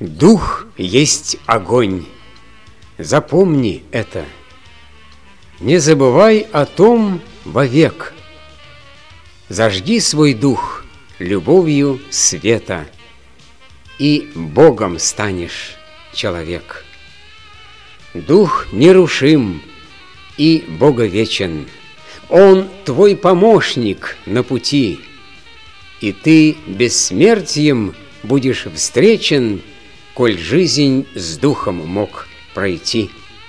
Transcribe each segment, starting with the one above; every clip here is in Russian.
Дух есть огонь. Запомни это. Не забывай о том вовек. Зажги свой дух любовью света, и Богом станешь, человек. Дух нерушим и боговечен. Он твой помощник на пути, и ты бессмертием будешь встречен, коль жизнь с духом мог пройти.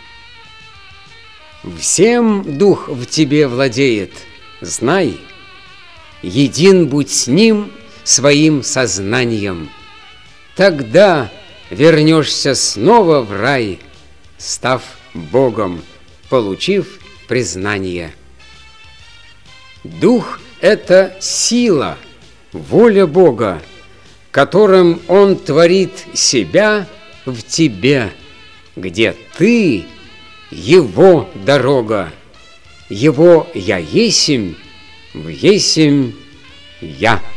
Всем дух в тебе владеет, знай, един будь с ним своим сознанием. Тогда вернешься снова в рай, став Богом, получив признание. Дух — это сила, воля Бога, которым Он творит себя в тебе, где ты — Его дорога, Его «Я есмь» в «Есмь я».